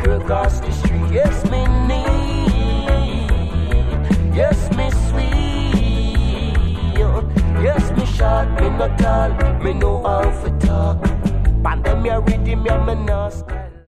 girl across the street. Yes, me need. Yes, me sweet. Yes, me short, me not tall. Me know how to talk. Pandemia rhythm, me a menace.